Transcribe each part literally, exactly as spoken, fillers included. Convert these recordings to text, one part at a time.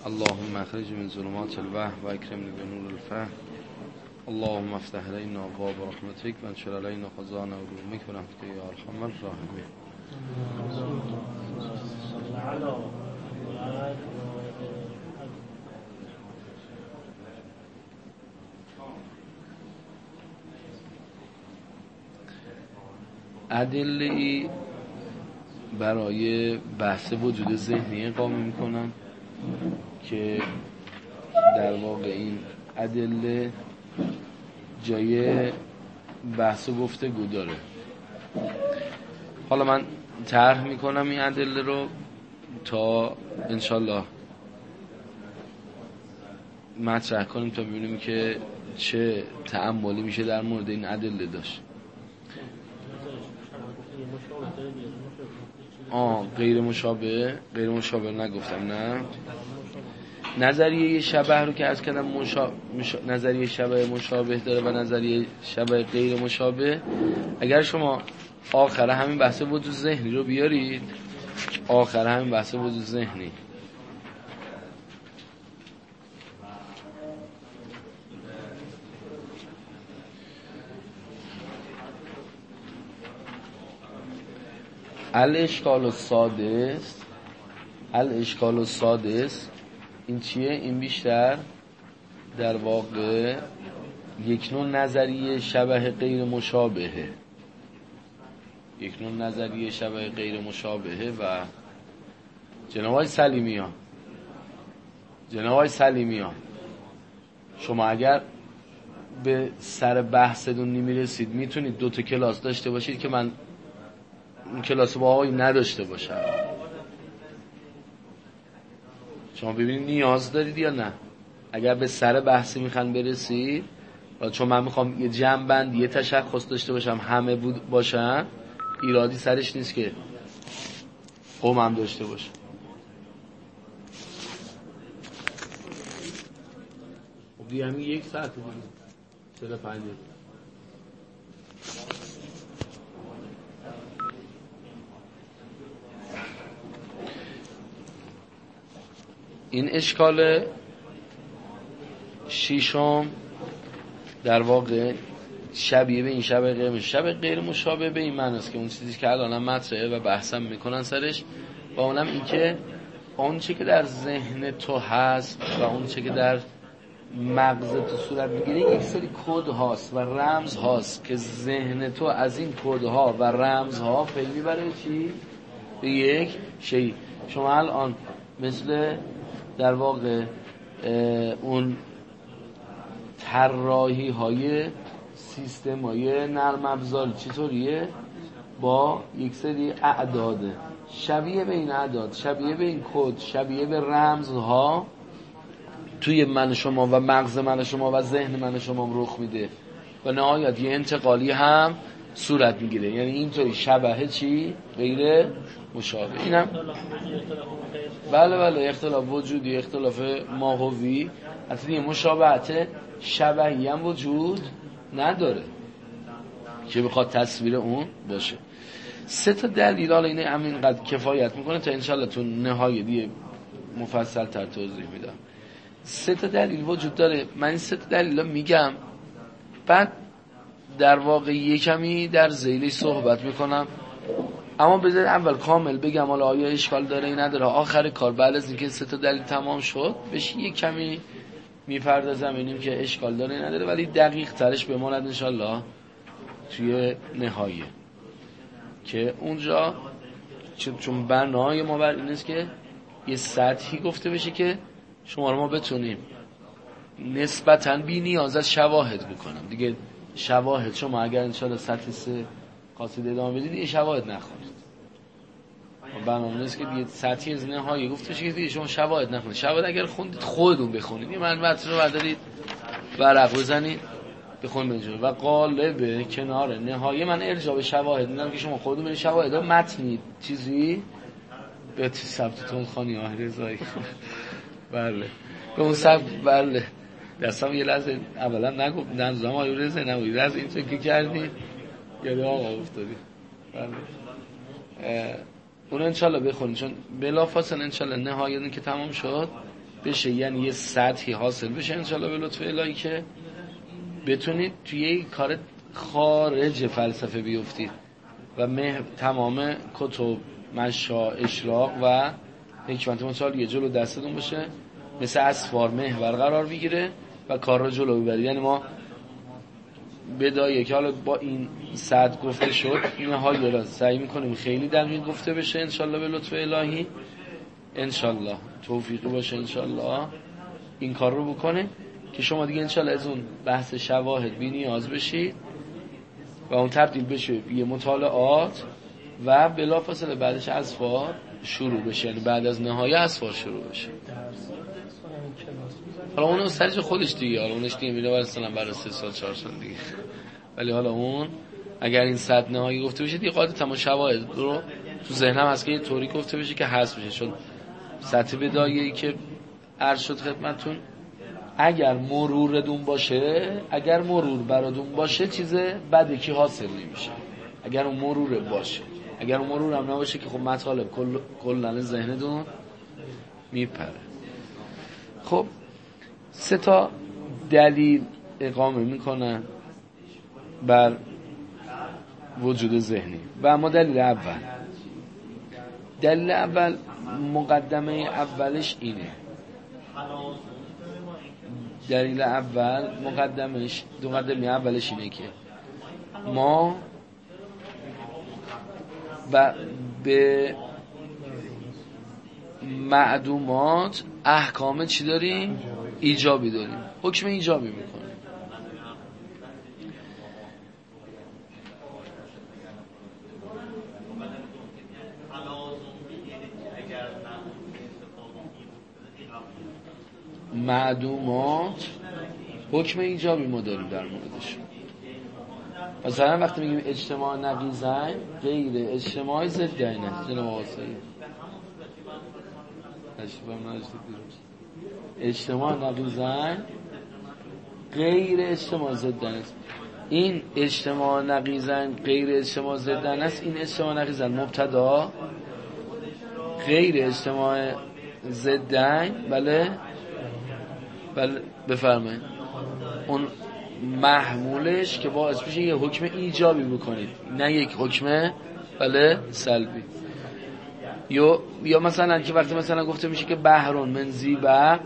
اللهم اخرج من ظلمات الوهم و اکرمنی بنور الفهم. اللهم افتح علينا ابواب رحمتك وانشر علينا خزائن علومك برحمتك يا ارحم الراحمين. ادله‌ای برای بحث وجود ذهنی اقامه میکنن که در واقع این ادله جای بحث و گفتگو داره. حالا من طرح میکنم این ادله رو تا انشالله مطرح کنیم تا ببینیم که چه تأملی میشه در مورد این ادله داشت. آه غیر مشابه غیر مشابه نگفتم، نه نظریه شبه رو که عرض کردم مشا... مشا... نظریه شبه مشابه داره و نظریه شبه غیر مشابه. اگر شما آخر همین بحث وجود ذهنی رو بیارید، آخر همین بحث وجود ذهنی الاشکال السادس الاشکال السادس این چیه؟ این بیشتر در واقع یک نوع نظریه شبه غیر مشابهه یک نوع نظریه شبه غیر مشابهه و جناب آقای سلیمیان جناب آقای سلیمیان شما اگر به سر بحثتون نمیرسید میتونید دو تا کلاس داشته باشید که من اون کلاس با آقای نداشته باشم. شما ببینید نیاز دارید یا نه. اگر به سر بحثی میخوان برسید، چون من میخوام یه جمع بند یه تشخص داشته باشم همه بود باشن، ایرادی سرش نیست که قوم هم داشته باشه. خب دیگه همین یک ساعت بود چرا پنج این اشکال شیشم در واقع شبیه به این شبه غیر شبه غیر مشابه به این معنی است که اون چیزی که الان مطرحه و بحثم میکنن سرش و اونم این که اون چی که در ذهن تو هست و اون چی که در مغز تو صورت میگیره یک سری کد هاست و رمز هاست که ذهن تو از این کد ها و رمز ها پی میبره چی؟ به یک شی. شما الان مثل در واقع اون طراحی های سیستم های نرم افزار چطوریه؟ با یک سری اعداد شبیه به این اعداد، شبیه به این کد، شبیه به رمزها توی من شما و مغز من شما و ذهن من شما رخ میده و نهایت یه انتقالی هم صورت میگیره. یعنی اینطوری شبهه چی؟ غیر مشابه. اینم بله بله اختلاف وجودی، اختلاف ماهوی، حتی یه مشابهت شبهی هم وجود نداره که بخواد تصویر اون باشه. سه تا دلیل حالا اینه همینقدر کفایت میکنه تا انشالله تو نهایی دیگه مفصل تر توضیح میدم. سه تا دلیل وجود داره. من این سه تا دلیل رو میگم بعد در واقع یکمی در ذیلی صحبت میکنم، اما بذارید اول کامل بگم حالا آیا اشکال داره این نداره. آخر کار بعد از اینکه سه تا دلیل تمام شد بهش یک کمی میپردازم اینیم که اشکال داره این نداره، ولی دقیق ترش بماند انشالله توی نهایه که اونجا چون برنامه ما بر این است که یه سطحی گفته بشه که شما رو ما بتونیم نسبتاً بی نیاز از شواهد بکنم دیگه. شواهد شما اگر انشالله سطح سه قاصد ادامه بدید یه شواهد نخونید. برنامه نیست که دیگه سطحی از نهایی گفته بشه که دیگه شما شواهد نخونید. شواهد اگر خوندید خودتون بخونید، یه متن رو بردارید ورق بزنید بخونید اینجوری و قالب کنار نهایی من ارجاع به شواهد میدم که شما خودتون برید شواهد متنی چیزی به ثبتتون خانی آهر رضایی بله به اون ثبت بله دستم یه لحظه اولا نگفت نظام آهر رضایی نبودید از این فکر کردید یاد آقا افتادید بله اون انشالله بخونید چون بلا فاصله انشالله نهایت که تمام شد بشه، یعنی یه سطحی حاصل بشه انشالله به لطف الهی که بتونید توی یه کار خارج فلسفه بیفتید و مه تمام کتب مشا اشراق و حکمت متعال یه جلو دستتون باشه، مثل اسفار محور قرار بگیره و کار رو جلو ببرید. یعنی ما بدایه که حالا با این صد گفته شد نهایی را سعی میکنیم خیلی دقیق گفته بشه انشالله به لطف الهی، انشالله توفیقی باشه انشالله این کار رو بکنه که شما دیگه انشالله از اون بحث شواهد بی نیاز بشید و اون تبدیل بشه یه مطالعات و بلافاصله بعدش اسفار شروع بشه، یعنی بعد از نهایه اسفار شروع بشه. حالا اون سرش خودش دیگه، حالا اونش دیگه میره برسنم برای سه سال چهار سال دیگه، ولی حالا اون اگر این صد نهایی گفته بشه دیگه قاعدتا ما شواهد رو تو ذهنم هست که یه طوری گفته بشه که حذف بشه، چون سطح بدایه‌ای که عرض شد خدمتتون اگر مروردون باشه، اگر مرور براتون باشه چیز بدی که حاصل نمیشه، اگر اون مرور باشه. اگر اون مرور هم نباشه که خب مطالب کل کلن ذهنتون میپره. خب سه تا دلیل اقامه میکنن بر وجود ذهنی و اما دلیل اول دلیل اول مقدمه اولش اینه، دلیل اول مقدمش دو مقدمه اولش اینه که ما و به معدومات احکام چی داریم؟ ایجابی داریم، حکم ایجابی میکنیم. معدومات حکم ایجابی ما داریم در موردش. مثلا وقتی میگیم اجتماع نقیضین غیر اجتماع ضدین است، جناب آقایی اجتماع نقیضین غیر اجتماع ضدین است. این اجتماع نقیضین غیر اجتماع ضدین است، این اجتماع نقیضین مبتدا، غیر اجتماع ضدین بله بله بفرمایید اون محمولش که باعث بشه یه حکم ایجابی بکنید نه یک حکم بله سلبی. یا یا مثلا که وقتی مثلا گفته میشه که بحرون من زیبق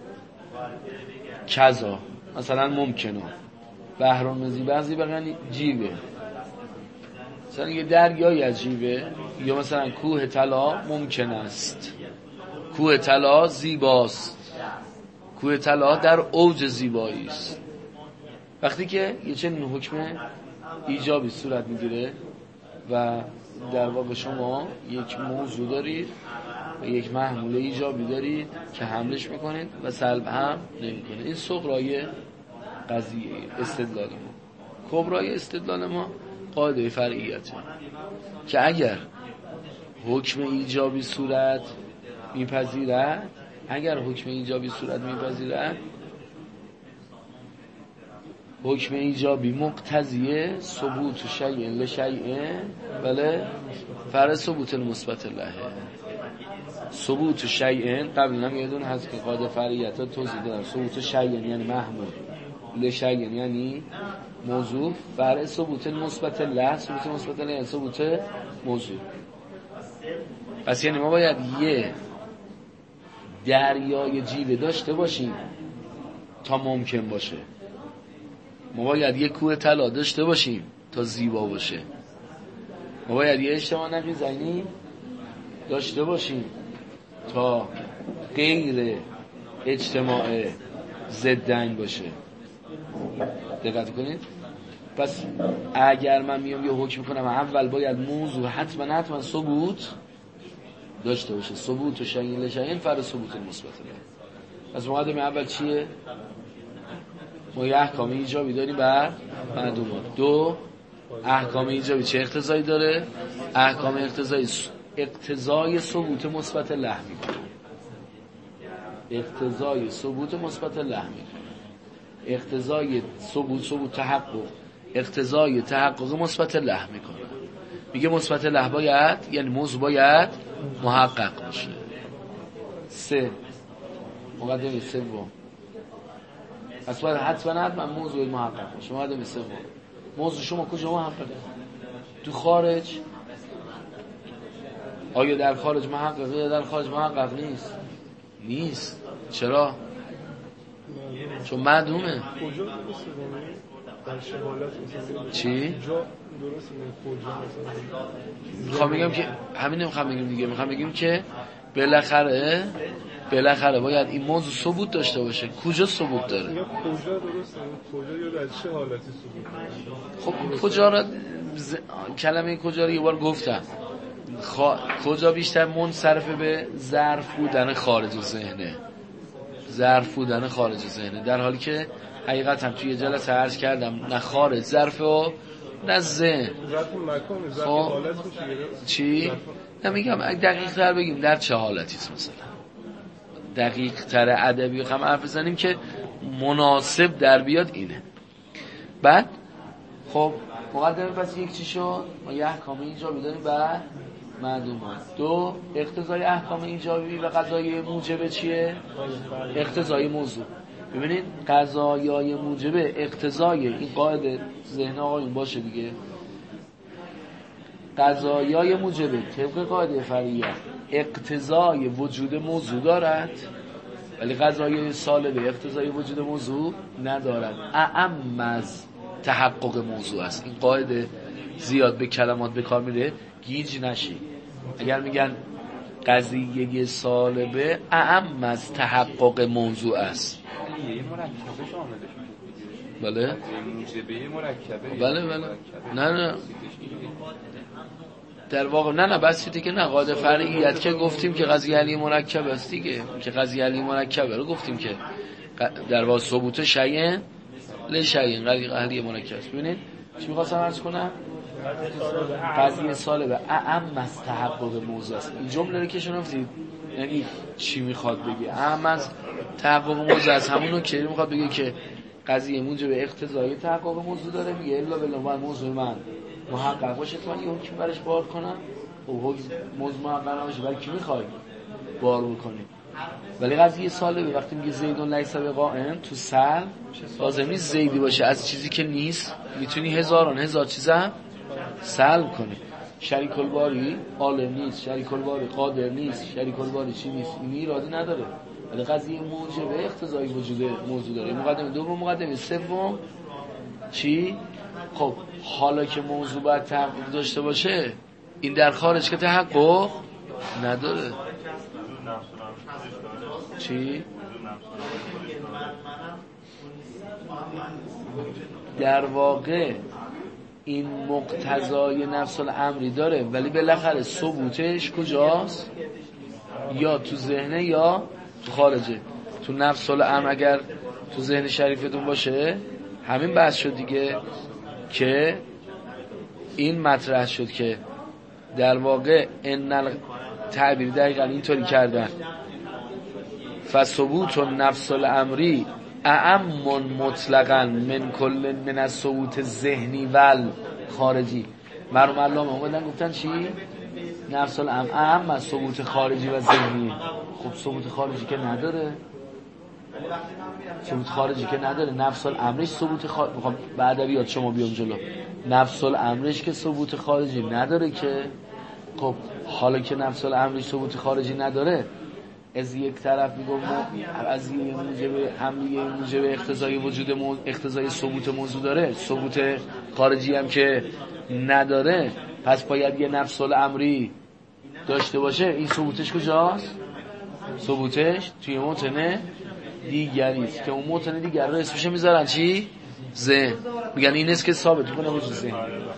کذا، مثلا ممکنه بحرون من زیبق، زیبق یعنی جیبه، مثلا یه دریایی از جیبه، یا مثلا کوه طلا ممکن است، کوه طلا زیباست، کوه طلا در اوج زیبایی است. وقتی که یه چنین حکم ایجابی صورت میگیره و در واقع شما یک موضوع دارید و یک محمول ایجابی دارید که حملش میکنید و سلب هم نمیکنید، این صغرای قضیه استدلال ما. کبرای استدلال ما قاعده فرعیته که اگر حکم ایجابی صورت میپذیرد اگر حکم ایجابی صورت میپذیرد حکم ایجابی مقتضیه ثبوت شیء لشیء بله فر ثبوت المثبت له. ثبوت شیء قبل هم یادون هست که قاعده فرعیت توضیح دادم، ثبوت شیء یعنی محمول، لشیء یعنی موضوع، فر ثبوت المثبت له، ثبوت مثبت له یعنی ثبوت موضوع. پس یعنی ما باید یه دریای جیوه داشته باشیم تا ممکن باشه، ما باید یه کوه طلا داشته باشیم تا زیبا باشه، ما باید یه اجتماع نقیضین داشته باشیم تا غیر اجتماع ضدین باشه. دقت کنید. پس اگر من میام یه حکم کنم اول باید موضوع حتما حتما ثبوت داشته باشه، ثبوت و شیء لشیء فر ثبوت المثبت له. پس مقدمه اول چیه؟ ما یه احکام ایجابی داریم بر معدومات. دو، احکام ایجابی چه اقتضایی داره؟ احکام اقتضایی اقتضای ثبوت مثبت له میکنه، اقتضای ثبوت مثبت له میکنه، اقتضای ثبوت ثبوت تحقق اقتضای تحقق مثبت له میکنه. میگه مثبت له باید یعنی موضوع باید محقق باشه. سه، مقدمه سوم پس باید حتما حتما موضوع محقق باشه. مقدمه سوم موضوع شما کجا محققه؟ تو خارج. آیا در خارج محققه یا در خارج محقق نیست؟ نیست. چرا؟ چون معدومه. کجا درسته در شهالت مثلا چی؟ کجا درسته کجا مثلا میخوام بگم که همین نمیخوام بگیم دیگه، میخوام بگیم که بالاخره بالاخره باید این موضوع ثبوت داشته باشه. کجا ثبوت داره؟ یا کجا درسته کجا یا در چه حالتی ثبوت داره؟ خب کجا را ز... کلمه کجا رو یه بار گفتم. خا... کجا بیشتر منصرف به ظرف بودن خارج ذهنه، ظرف بودن خارج ذهنه، در حالی که حقیقتا توی جلسه عرض کردم نه خارج ظرف و نه ذهن. ظرف مکان ظرف خب. حالت میشه. چی؟ نمیگم دقیق تر بگیم در چه حالتیست، مثلا دقیق تر ادبی هم حرف بزنیم که مناسب در بیاد اینه. بعد خب مقدمه پس یک چی شد؟ ما یه احکام ایجابی داریم بعد معدومات. دو اقتضای احکام ایجابی و قضایای موجبه چیه؟ اقتضای موضوع. ببینید قضایای موجبه اقتضای این قاعده ذهن آقایون باشه دیگه. قضایای موجبه طبق قاعده فرعیه اقتضای وجود موضوع دارد، ولی قضایای سالبه اقتضای وجود موضوع ندارد. اعم از تحقق موضوع است. این قاعده زیاد به کلمات به کار میره، گیج نشی. اگر میگن قضیه سالبه اعم از تحقق موضوع است. یه مرکبه شاملش میشه. بله موجبه مرکبه. بله بله نه نه در واقع نه نه بس دیگه نه قاعده فرعیت که گفتیم که قضیه علی مرکب است دیگه، که قضیه علی مرکبه رو گفتیم که در واقع ثبوت شیء لشیء قضیه علی مرکب است. ببینید چی می‌خواستم عرض کنم؟ قضیه سالبه اعم از تحقق موضوع است. این جمله رو که شنفتید یعنی چی میخواد بگه؟ اعم از تحقق موضوع است. همونو که میخواد بگه که قضیه موجب اقتضای تحقق موضوع داره، میگه الا بالله باید موضوع من محقق باشه که من یه حکم برش بار کنم. او حکم موضوع محقق نباشه برای کی میخوای بار بکنی؟ ولی قضیه سالبه وقتی میگه زیدون لیس بقائم تو سر لازم نیست زیدی باشه، از چیزی که نیست میتونی هزاران هزار چیزم سلب کنی. شریک الباری عالم نیست، شریک الباری قادر نیست، شریک الباری چی نیست، این اراده نداره، ولی قضیه موجبه اقتضای وجود موضوع داره. مقدمه دوم. مقدمه سوم چی؟ خب حالا که موضوع باید تحقق داشته باشه، این در خارج که تحقق نداره. چی؟ در واقع این مقتضای نفس الامری داره، ولی بالاخره ثبوتش کجاست؟ یا تو ذهنه یا تو خارجه. تو نفس الامر اگر تو ذهن شریفتون باشه، همین بحث شد دیگه که این مطرح شد که در واقع ان تعبیر دقیقا اینطوری کردن فثبوت نفس الامری اعم مطلقاً من کل من از ثبوت ذهنی و خارجی. مرحوم علامه اومدن گفتن چی؟ نفس الامر اعم از ثبوت خارجی و ذهنی. خب ثبوت خارجی که نداره، ثبوت خارجی که نداره، نفس الامرش ثبوت خارجی. میخوام به ادبیات شما بیام جلو. نفس الامرش که ثبوت خارجی نداره که، خب حالا که نفس الامرش ثبوت خارجی نداره، از یک طرف میگم از یه موجب حمله موجب اقتضای وجود موضوع اقتضای ثبوت موضوع داره، ثبوت خارجی هم که نداره، پس باید یه نفس الامری داشته باشه. این ثبوتش کجاست؟ ثبوتش توی متن دیگری است که اون متن دیگر رو اسمش میذارن چی؟ ذهن. میگن این است که ثابت کنه وجود ذهن.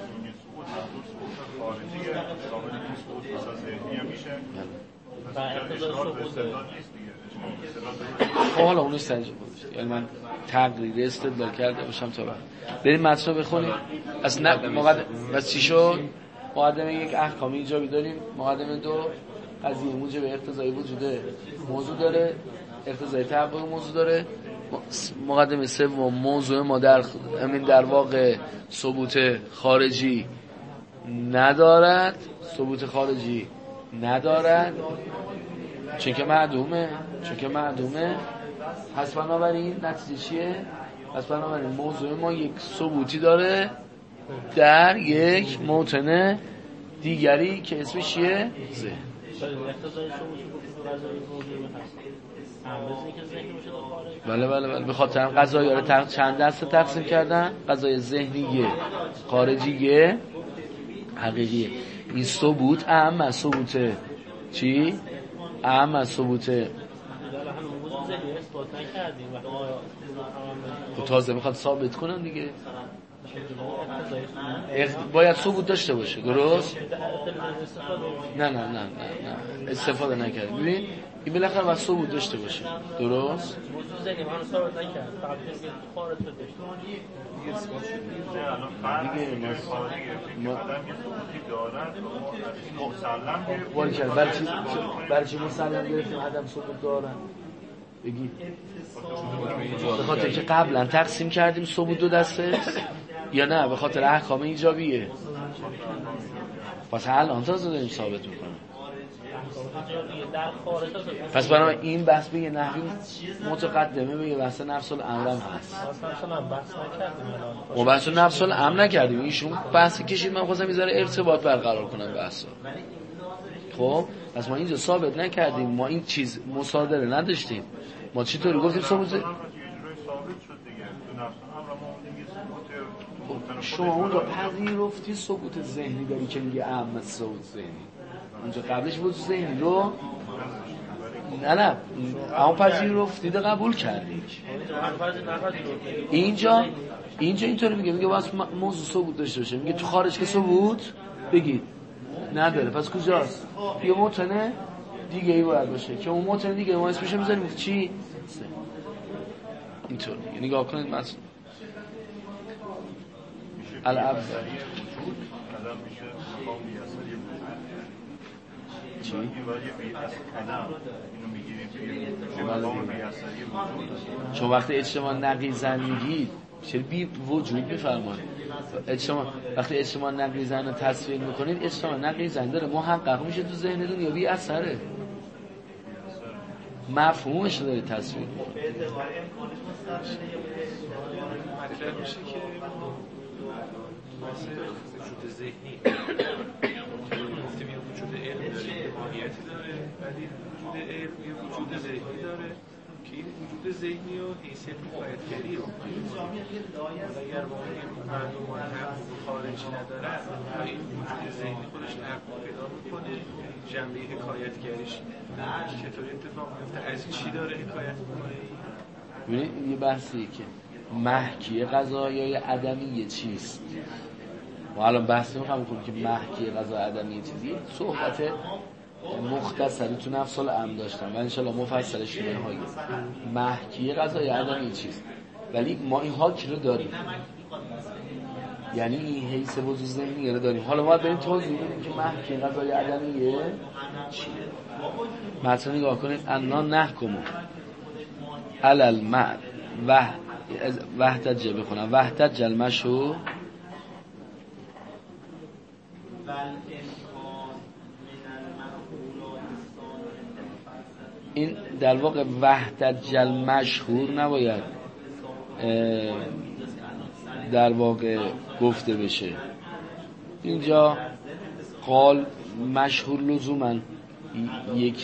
خب حالا اونو سنجه بود، یعنی من تقریر استدلال کرده باشم تا بعد بریم متن رو بخونیم. از نه مقدمه بس چی شد؟ مقدمه یک احکامی ایجابی داریم. مقدمه دو قضیه موجب اقتضای وجود موضوع داره، اقتضای تحقق موضوع داره. مقدمه سوم موضوع ما در همین در واقع ثبوت خارجی ندارد، ثبوت خارجی ندارد چون که معدومه چون که معدومه پس بنابراین نتیجه چیه؟ پس بنابراین موضوع ما یک ثبوتی داره در یک موطن دیگری که اسمش چیه؟ ذهن. بله بله بله به خاطر هم قضایی رو تق... چند دسته تقسیم کردن. قضای ذهنیه، خارجیه، حقیقیه. این ثبوت اهم از ثبوت چی؟ اهم از ثبوت تازه میخواد ثابت کنن دیگه. باید ثبوت داشته باشه. درست؟ نه نه نه نه نه استفاده نکرد. ببین این بالاخره باید ثبوت داشته باشه. درست؟ ولی چرا برای چی برای چی مسلم گرفتیم عدم ثبوت دارن؟ بگی به خاطر که قبلا تقسیم کردیم ثبوت دو دسته یا نه به خاطر احکام ایجابیه؟ پس الان تازه داریم ثابت میکنیم. پس برای این بحث به یه نحوی متقدمه به یه بحث نفس الامر هم هست. ما بحث نفس الامر نکردیم. ایشون بحث کشید من خواستم میذاره ارتباط برقرار کنم بحثا. خب پس ما اینجا ثابت نکردیم، ما این چیز مصادره نداشتیم. ما چطوری گفتیم ثبوت؟ شما اون رو پذیرفتی ثبوت ذهنی داری که میگه اهم از ثبوت ذهنی. اونجا قبلش بود ذهنی رو نه نه اما پذیرفتی ده قبول کردی. اینجا اینجا اینطوری میگه میگه واسه موضوع ثبوت داشته باشه. میگه تو خارج که ثبوت بگید نداره. پس کجاست؟ یه موطن دیگه ای باید باشه که اون موطن دیگه ما اسمش میذاریم چی؟ اینطور میگه. نگاه کنید مثلا الاب چی؟ چون وقتی اجتماع نقیضن میگید چرا بی وجود میفرمایید؟ اجتماع وقتی اجتماع نقیضن رو تصویر میکنید اجتماع نقیضن داره محقق میشه تو ذهن دنیا بی اثره مفهومش داره تصویر میکنید. مطلب میشه که وجود ذهنی گفتیم یه وجود علم داره، یه ماهیتی داره، ولی وجود علم یه وجود ذهنی داره که این وجود ذهنی و حیثیت حکایتگری رو اگر واقعی مردمان هم خارجی ندارن و این وجود ذهنی خودش تحقق پیدا میکنه جنبه حکایتگریش چطوری اتفاق میفته، از چی داره حکایت میکنه. ببینید یه بحثیه که محکی قضایای عدمی چیست. ما الان بحث می‌خوام کنیم که محکی قضای عدمی چیزی صحبت مختصری تو نفس الامر داشتم و انشالله مفصلش رو بنهایی. محکی قضای عدمی چیست ولی ما این حاکی رو داریم، یعنی این حیث وجود ذهنی رو داریم. حالا ما بریم توضیح بدیم که محکی قضای عدمیه چیه. مثلا نگاه کنید انا نحکم علی المعد و وحدت جه بخونم وحدت جلمشو این در واقع وحدت جل مشهور نباید در واقع گفته بشه. اینجا قال مشهور لزوما یک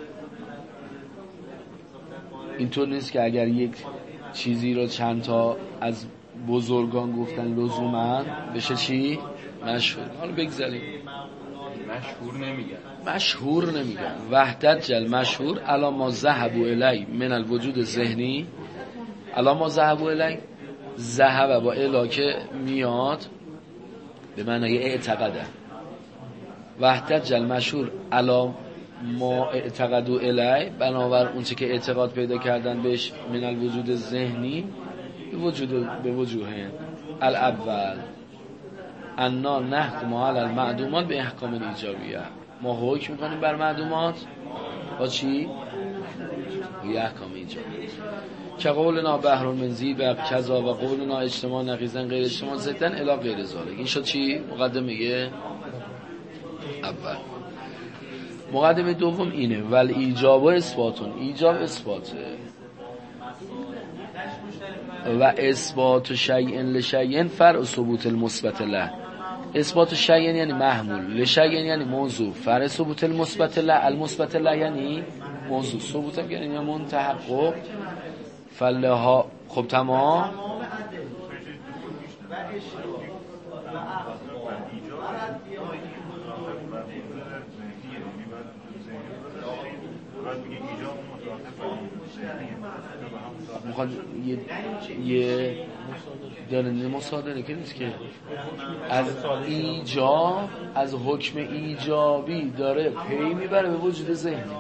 اینطور نیست که اگر یک چیزی رو چند تا از بزرگان گفتن لزوما بشه چی؟ مشهور. حالا بگذاریم مشهور نمیگن مشهور نمیگن وحدت جل مشهور الا ما ذهبوا الی من الوجود ذهنی. الا ما ذهبوا الی ذهب با الا که میاد به معنای اعتقاده. وحدت جل مشهور الا ما اعتقدوا الی بنابر اون چه که اعتقاد پیدا کردن بهش من الوجود ذهنی به وجود به وجوه الاول انا نحکم علی المعدومات به احکام ایجابیه. ما حکم میکنیم بر معدومات با چی؟ به احکام ایجابیه. که قولنا بحر من ذیب کذا و قولنا اجتماع نقیضن غیر اجتماع ضدن الی غیر ذالک. این شد چی؟ مقدمه اول. مقدمه دوم اینه ولی ایجاب و اثباتون، ایجاب اثباته و اثبات شیء لشیء فرع ثبوت المثبت له. اثبات شیء یعنی محمول، لشیء یعنی موضوع، فرع ثبوت المثبت له، المثبت له یعنی موضوع، ثبوت هم یعنی منتحقق. فلها خب تمام. میخواد یه یه دارنده مصادره که نیست که از ایجاب، از حکم ایجابی داره پی میبره به وجود ذهنی. در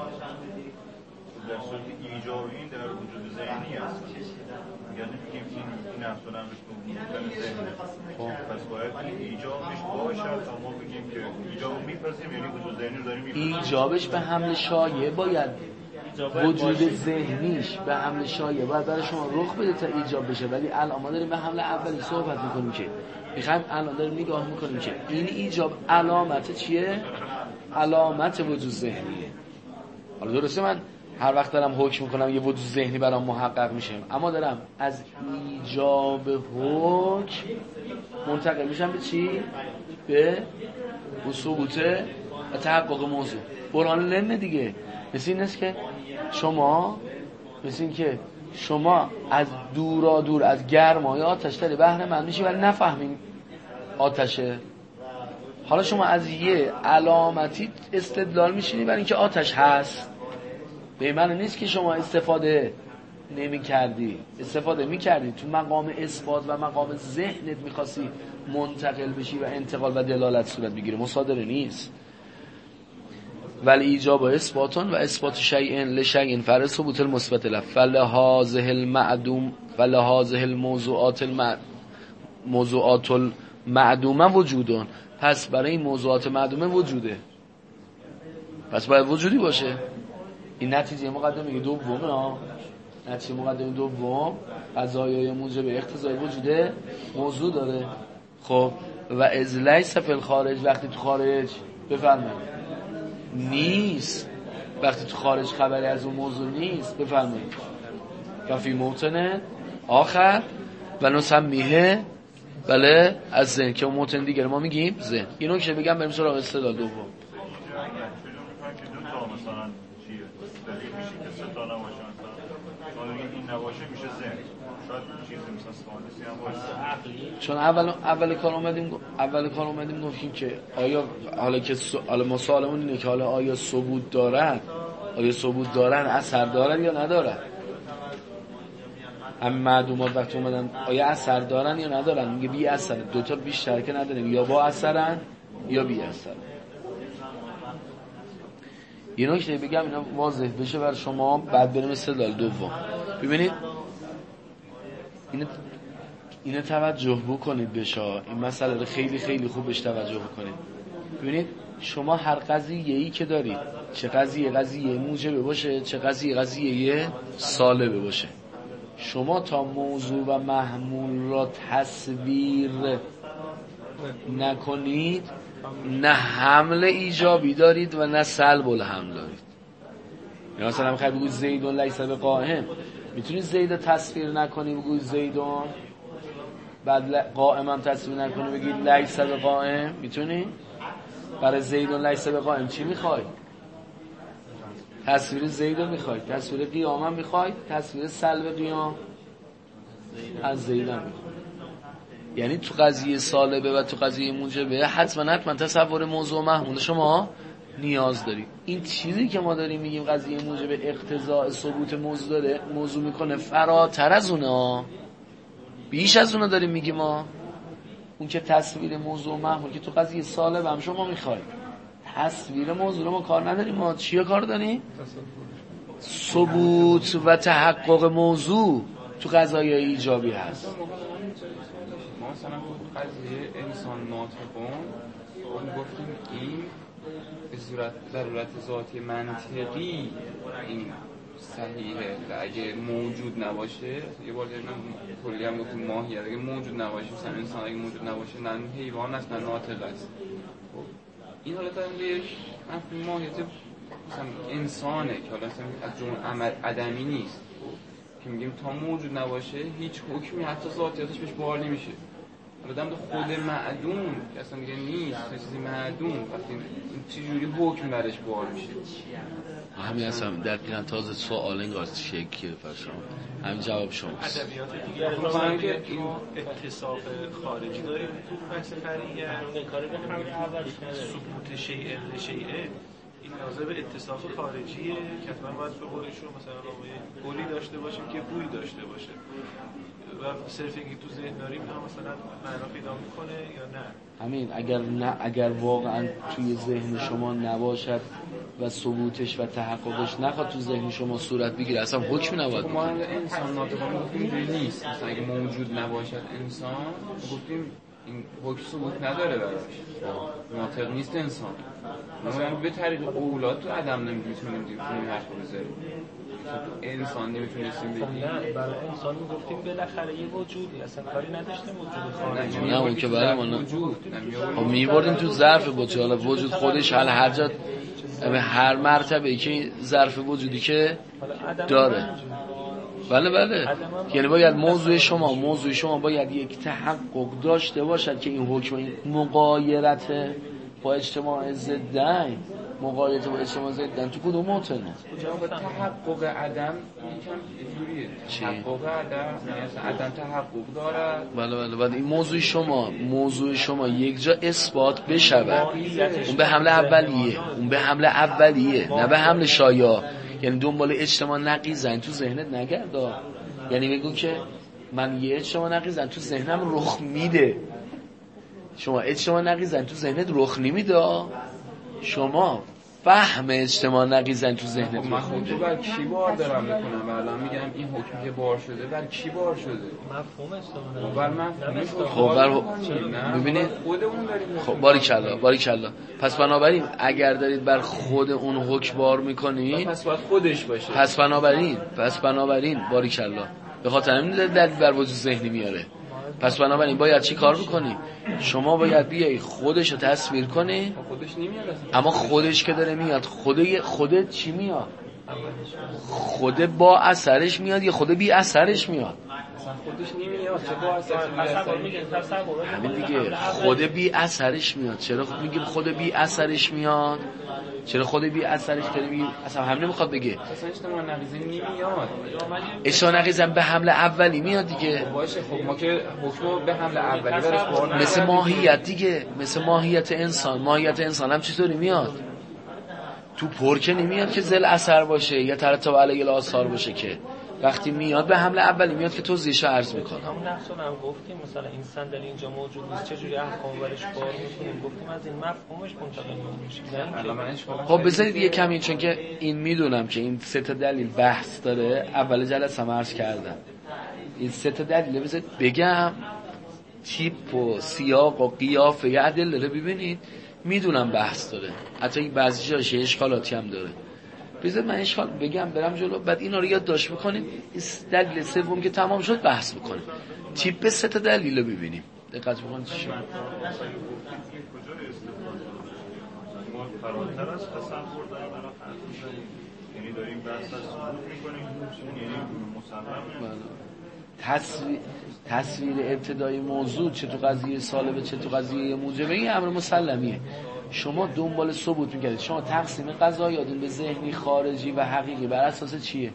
صورت ایجابی این در وجود ذهنی هست، یعنی میگیم این این افزون امرش به ذهنه، پس باید این ایجابش باشه تا ما بگیم که ایجاب میپذیریم، یعنی وجود ذهنی رو داریم میپذیریم. ایجابش به حمل شایع باید وجود ذهنیش به حمل شایع باید برای شما رخ بده تا ایجاب بشه، ولی الان ما داریم به حمل اولی صحبت میکنیم که میخوایم الان داریم نگاه میکنیم که این ایجاب علامت چیه؟ علامت وجود ذهنیه. حالا درسته من هر وقت دارم حکم میکنم یه وجود ذهنی برام محقق میشه، اما دارم از ایجاب حکم منتقل میشم به چی؟ به ثبوت و تحقق موضوع. برهان لنه دیگه. مثل این است که شما مثل این که شما از دورا دور از گرمای آتش داری بهره مند میشی ولی نفهمین آتشه. حالا شما از یه علامتی استدلال میشینی برای اینکه آتش هست، به معنی نیست که شما استفاده نمی کردی، استفاده می کردی، تو مقام اثبات و مقام ذهنت میخواستی منتقل بشی و انتقال و دلالت صورت بگیره، مصادره نیست. ولی ایجاب و اثباتون و اثبات شیء لشیء فرع ثبوت المثبت له فلهذه المعدوم فلهذه الموضوعات الم موضوعات المعدومه وجودون. پس برای این موضوعات معدومه وجوده، پس باید وجودی باشه. این نتیجه مقدمه دومه ها، نتیجه مقدمه دوم قضایای موجب اقتضای وجوده موضوع داره. خب و از لیس فی الخارج، وقتی تو خارج بفرمایید نیست، وقتی تو خارج خبری از اون موضوع نیست بفرمایید و فی موطن آخر و نسمیه بله از ذهن که اون موطن دیگر ما میگیم ذهن. اینو که بگم بریم سراغ اصطلاح دوم. چون اول اول کار اومدیم اول کار اومدیم گفتیم که آیا حالا که حالا ما سوالمون اینه که حالا آیا ثبوت دارن، آیا ثبوت دارن اثر دارن یا ندارن؟ همین معدومات وقتی اومدن آیا اثر دارن یا ندارن؟ میگه بی اثر، دو تا بیشتر که نداریم، یا با اثرن یا بی اثرن. اینو که بگم اینا واضح بشه برای شما، بعد بریم استدلال دوم. ببینید اینو اینو توجه بکنید بشه، این مسئله رو خیلی خیلی خوب بهش توجه بکنید. ببینید شما هر قضیه‌ای که دارید، چه قضیه قضیه موجب باشه، چه قضیه قضیه سالبه باشه، شما تا موضوع و محمول را تصویر نکنید نه حمل ایجابی دارید و نه سلب الحمل دارید. یا مثلا میخوای بگوید زیدون لیس بقائم، میتونید زید تصویر نکنی بگوید زیدون، بعد قائم هم تصویر نکنی بگید لیس بقائم، میتونی؟ برای زیدون لیس بقائم چی میخوای؟ تصویر زیدون میخوای، تصویر قیام هم میخوای، تصویر سلب قیام از زیدون میخوای. یعنی تو قضیه سالبه و تو قضیه موجبه حتما حتما تصور موضوع محمول شما نیاز داری. این چیزی که ما داریم میگیم قضیه موجبه اقتضاء ثبوت موضوع داره، موضوع میکنه فراتر از اونه، بیش از اونه داریم میگیم ما. اون که تصویر موضوع محمول که تو قضیه سالبه هم شما میخوای، تصویر موضوع رو ما کار نداریم. ما چیه کار داریم؟ ثبوت و تحقق موضوع تو قضایای ایجابی هست. ما مثلا قضیه انسان ناطقون اون گفتیم این به صورت ضرورت ذاتی منطقی این صحیحه، اگه موجود نباشه، یه بار دیگه کلی هم گفتیم ماهیت اگه موجود نباشه، مثلا انسان اگه موجود نباشه نه حیوان است نه ناطق است. این حالت هم به یک مفهوم ماهیت مثلا انسانه که حالا مثلا از جمله عمل عدمی نیست که میگیم تا موجود نباشه هیچ حکمی حتی ذاتیاتش بهش باور نمیشه. آدم تو خود معدوم که اصلا میگه نیست، چیزی معدوم، وقتی چه جوری حکم برش باور میشه؟ همین هستم دقیقاً تازه سوال انگار شکل فرشام همین جواب شماست. ادبیات دیگه مثلا که این اتصاف خارجی داریم تو بحث فرعیه کاری به همین اولیش نداره ثبوت شیء لشیء این لازم به اتصاف خارجیه که حتما باید به قولشون مثلا گلی داشته باشیم که بوی داشته باشه و صرف اینکه تو ذهن داریم هم مثلا معنا پیدا میکنه یا نه. همین اگر نه اگر واقعا توی ذهن شما نباشد و ثبوتش و تحققش نخواد تو ذهن شما صورت بگیره اصلا حکمی نباید. ما انسان ناطقانه گفتیم اینجوری نیست. مثلا اگه موجود نباشد انسان گفتیم این حکم ثبوت نداره براش. ناطق نیست انسان. ما به طریق اولاد تو عدم نمیتونیم دیگه حرف بزنیم. انسان نمیتونستیم بگیم. نه برای انسان گفتیم بالاخره یه وجودی اصلا کاری نداشته وجود خارجی. نه اون که برای ما وجود خب میبردیم تو ظرف وجود. حالا وجود خودش حالا هر جا هر مرتبه که ظرف وجودی که داره. بله بله یعنی باید موضوع شما موضوع شما باید یک تحقق داشته باشد که این حکم این مغایرت با اجتماع ضدن مقایرت با اجتماع ضدن تو کدوم متنه؟ تحقق عدم یکم جوریه. تحقق عدم یعنی عدم تحقق دارد. بله بله بعد این موضوع شما موضوع شما یک جا اثبات بشود اون به حمله اولیه اون به حمله اولیه نه به حمله شایع. یعنی دنبال اجتماع نقیزن تو ذهنت نگردا. یعنی بگو که من یه اجتماع نقیزن تو ذهنم رخ میده. شما اجتماع نقیزن تو ذهنت رخ نمیده. شما فهم اجتماع نقیزن تو ذهنت رخ میده. من خودم بر کی بار دارم میکنم و الان میگم این حکمی که بار شده بر کی بار شده؟ مفهوم اجتماع بر مفهومش. خب بر ببینید خودمون داریم. خب باریکلا باریکلا پس بنابراین اگر دارید بر خود اون حکم بار میکنید پس باید خودش باشه. پس بنابراین پس بنابراین باریکلا به خاطر همین دلیل بر وجود ذهنی میاره. پس بنابراین باید چی کار بکنی؟ شما باید بیای خودش رو تصویر کنی. خودش نمیاد اما خودش که داره میاد خود خودت چی میاد؟ خود با اثرش میاد یا خود بی اثرش میاد؟ اصلا خودش نمیاد چه با اثرش میاد؟ همین دیگه خود بی اثرش میاد. چرا میگیم خود بی اثرش میاد؟ چرا خود بی اثرش داره میگیم؟ اصلا همین نمیخواد بگه اصلا اجتماع نقیزه نمیاد. اجتماع نقیزه به حمله اولی میاد دیگه. باشه خب ما که حکم به حمله اولی برش بار مثل ماهیت دیگه مثل ماهیت انسان ماهیت انسان هم چطوری میاد؟ تو پر که نمیاد که ذل اثر باشه یا ترتب علیه الاثار باشه که وقتی میاد به حمله اولی میاد که توضیحش عرض میکنم. همون نقصون هم گفتیم مثلا این صندلی اینجا موجود نیست چجوری احکام برش بار میکنیم گفتیم از این مفهومش منتقل میشه. خب بذارید یه کمی چون که این میدونم که این سه تا دلیل بحث داره اول جلسه هم عرض کردم این سه تا دلیل بذارید بگم تیپ و سیاق و قیافه یه ادله رو ببینید. میدونم بحث داره حتی بعضی جاش اشکالاتی هم داره. بذار من اشکال بگم برم جلو بعد اینا رو یادداشت بکنید. این دلیل سوم که تمام شد بحث بکنیم. تیپ سه تا دلیل رو ببینیم. دقت بکنید چی شد. فراتر از تصور در برای فرض یعنی داریم بحث از ثبوت میکنیم یعنی مسلمه. تصویر تصویر ابتدایی موضوع چه تو قضیه سالبه چه تو قضیه موجبه این امر مسلمیه. شما دنبال ثبوت میکردید. شما تقسیم قضایاتون به ذهنی خارجی و حقیقی بر اساس چیه؟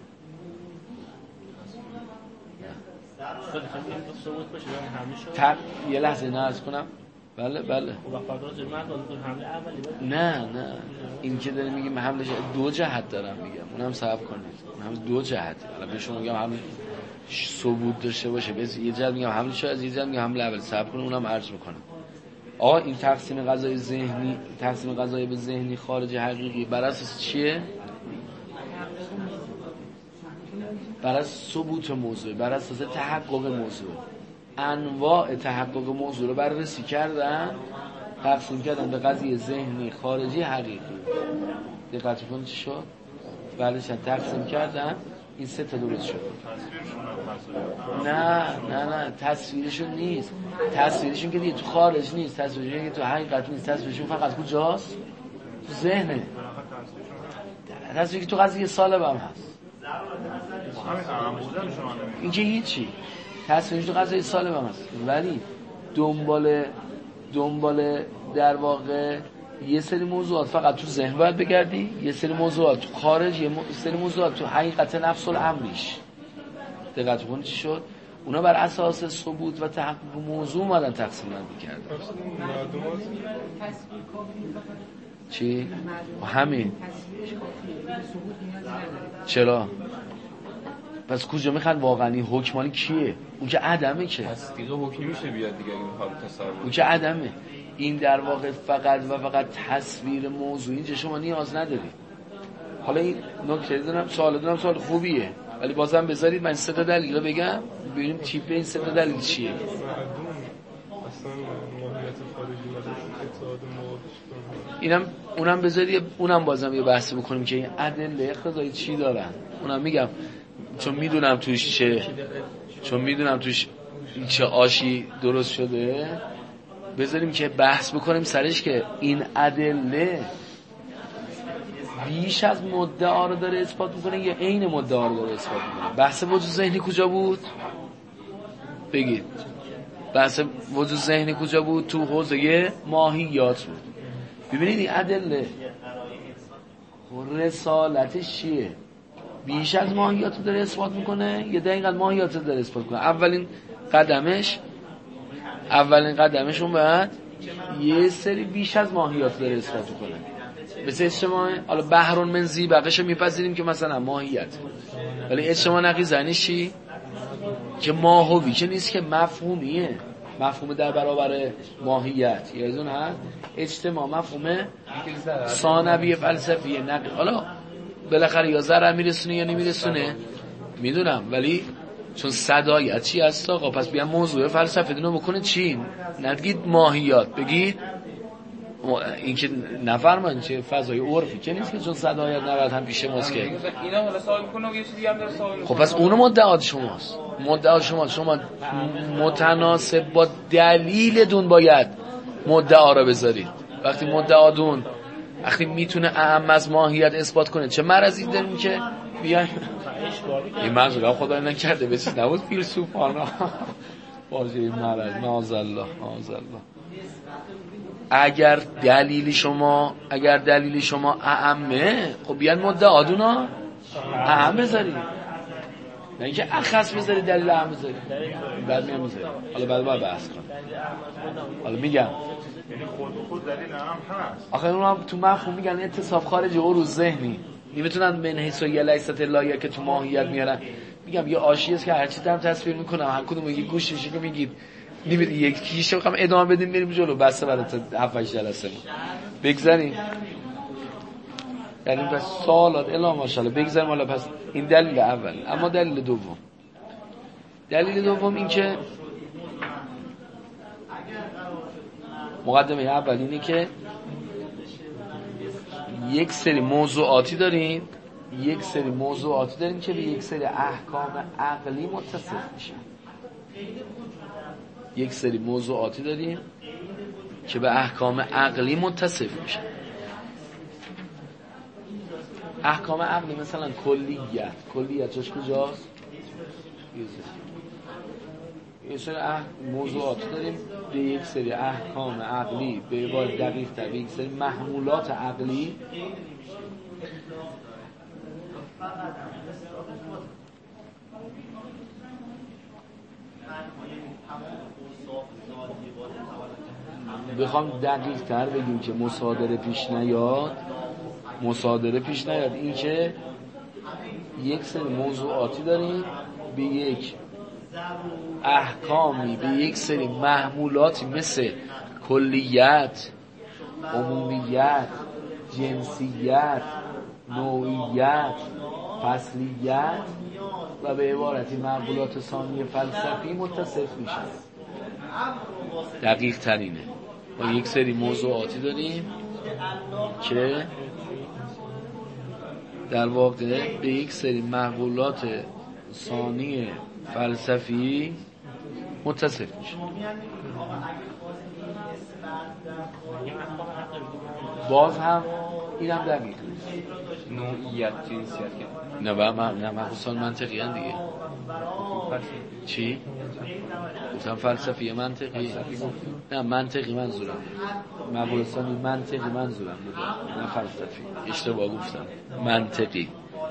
تق... یه لحظه نعرض کنم. بله بله نه نه این که داره میگیم حملش دو جهت دارم میگم اونم صبر کنید اونم دو جهت. الان به شما میگم حمل ثبوت داشته باشه بس یه جهت میگم حمل شاید یه جهت میگم حمل اول صبر کنید اونم عرض میکنم. آقا این تقسیم قضای ذهنی تقسیم قضای به ذهنی خارجی حقیقی بر اساس چیه؟ بر اساس ثبوت موضوع بر اساس تحقق موضوع. انواع تحقق موضوع رو بررسی کردن تقسیم کردن به قضیه ذهنی خارجی حقیقی. دقت کنید چی شد؟ بعدش تقسیم کردن این سه تا درست شد. نه نه نه تصویرشون نیست. تصویرشون که دیگه تو خارج نیست. تصویرشون که تو حقیقت نیست. تصویرشون فقط کجاست؟ تو ذهنه. تصویری که تو قضیه سالب هم هست. این که هیچی تصویری تو قضیه سالب هم هست، ولی دنبال دنبال در واقع یه سری موضوعات فقط تو ذهن باید بگردی، یه سری موضوعات تو خارج، یه سری موضوعات تو حقیقت نفس الامریش دقت کنید چی شد. اونا بر اساس ثبوت و تحقق موضوع اومدن تقسیم بندی کردن. چی؟ همین. چرا؟ پس کجا میخواد واقعی حکمانی کیه؟ اون که عدمه، که تصدیق حکمی میشه بیاد دیگه این حال تصور. اون که عدمه. این در واقع فقط و فقط تصویر موضوعی اینجا شما نیاز ندارید. حالا این نکته دارم، سوال دارم، سوال خوبیه، ولی بازم بذارید من سه تا دلیل رو بگم ببینیم تیپ این سه تا دلیل چیه. اصلا ماهیت خارجی نداره اتحاد موادش. اینم اونم بذارید اونم بازم یه بحثی بکنیم که این ادله اقتضایی چی دارن. اونم میگم چون میدونم توش چه چون میدونم توش چه آشی درست شده، بذاریم که بحث بکنیم سرش که این ادله بیش از مدعا رو داره اثبات میکنه یا عین مدعا رو داره اثبات میکنه. بحث وجود ذهنی کجا بود؟ بگید. بحث وجود ذهنی کجا بود؟ تو حوزه ماهیات بود. ببینید این ادله رسالتش چیه؟ بیش از ماهیات رو داره اثبات میکنه یا دقیقاً ماهیات رو داره اثبات میکنه؟ اولین قدمش اولین قدمش اون بعد یه سری بیش از ماهیات داره اثبات میکنه. مثل اجتماع، حالا بحرون من زی بقیشو میپذیریم که مثلا ماهیت، ولی اجتماع نقیض زنی چی؟ که ماهوی که نیست، که مفهومیه، مفهوم در برابر ماهیت. یادتون هست اجتماع مفهومه ثانوی فلسفیه نقیض. حالا بالاخره یا ضرر میرسونه یا نمیرسونه میدونم، ولی چون صدایت چی هست آقا، پس بیان موضوع فلسفه دینو بکنه چی؟ نگید ماهیات، بگید این که نفرمان چه فضای عرفی که نیست که چون صدایت نباید هم پیش ماست که اینا حالا سوال میکنه و یه چیزی هم داره سوال میکنه. خب پس اونو مدعات شماست، مدعات شما شما متناسب با دلیلتون باید مدعا رو بذارید. وقتی مدعاتون وقتی میتونه اهم از ماهیت اثبات کنه، چه مرضی داریم که بیاین این منظورم خدا نکرده به چیز نبود فیلسوفانا واژه مرض نازالله نازالله. اگر دلیل شما اگر دلیل شما اهمه، خب بیان مدعاتونا اهم بذارید، نه اینکه اخص بذارید دلیل اهم بذارید بعد میام میذارید. حالا بعد باید بحث کنم. حالا میگم یعنی خود خود دلیل اهم هست. آخه اونم تو مفهوم میگن اتصاف خارجی و روز ذهنی نمیتونن من حیث و لیست لایه که تو ماهیت میارن. میگم یه آشی است که هر چی هم تصویر میکنم، هر کدوم یه گوشش که میگید نمیدونی یکیش رو ادامه بدیم بریم جلو، بسته برای تا هفت هشت جلسه بگذاریم. یعنی بس سوالات الا ماشاءالله بگذاریم. حالا پس این دلیل اول. اما دلیل دوم دلیل دوم این که مقدمه اول اینه که یک سری موضوعاتی داریم یک سری موضوعاتی داریم که به یک سری احکام عقلی متصف میشن. یک سری موضوعاتی داریم که به احکام عقلی متصف میشن. احکام عقلی مثلا کلیت، کلیتش کجاست؟ یه سری موضوعاتی داریم به یک سری احکام عقلی، به عبارت دقیق تر به یک سری محمولات عقلی بخوام دقیق تر بگیم که مصادره پیش نیاد مصادره پیش نیاد این که یک سری موضوعاتی داریم به یک احکامی، به یک سری محمولاتی مثل کلیت، عمومیت، جنسیت، نوعیت، فصلیت و به عبارتی محمولات ثانی فلسفی متصف میشن. دقیق ترینه ما یک سری موضوعاتی داریم که در واقع به یک سری محمولات ثانی فلسفی متصف میشه. باز هم اینم دقیق نیست. نوعیت جنسیت کرد. نه و من نه مبحوثان منطقی هن دیگه. چی؟ گفتم فلسفی منطقی. نه منطقی منظورم مبحوثان منطقی منظورم بوده، نه فلسفی. اشتباه گفتم. منطقی.